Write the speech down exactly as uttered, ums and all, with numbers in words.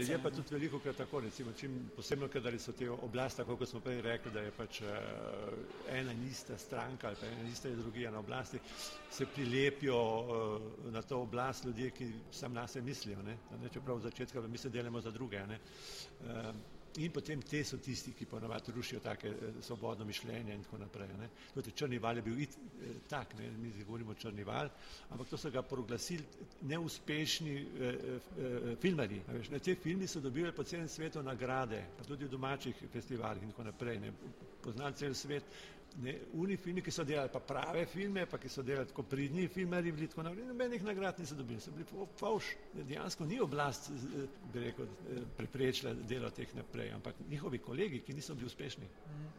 je pa tudi veliko krat tako, recimo, čim posebno, kadar so te oblasti, tako kot smo prej rekli, da je pač uh, ena in ista stranka ali pa ena in ista ideologija na oblasti, se prilepijo uh, na to oblast ljudje, ki sam na se mislijo, ne? Ne, čeprav v začetku mi se delamo za druge, ne? Uh, in potem te so tisti, ki ponavadi rušijo take eh, svobodno mišljenje in tako naprej. Ne. Tudi Črni val je bil it, eh, tak, ne, mi govorimo Črni val, ampak to so ga proglasili neuspešni eh, eh, filmarji. Veš, ne, te filmi so dobili po celem svetu nagrade, pa tudi v domačih festivalih in tako naprej. Ne. Poznali cel svet. Ne, uni filmi, ki so delali pa prave filme, pa ki so delali tako pridni filmarji, bili tako naprej, nobenih nagrad niso dobili, so bili favš. Dejansko ni oblast, bi rekel, preprečila delo teh naprej, ampak njihovi kolegi, ki niso bili uspešni.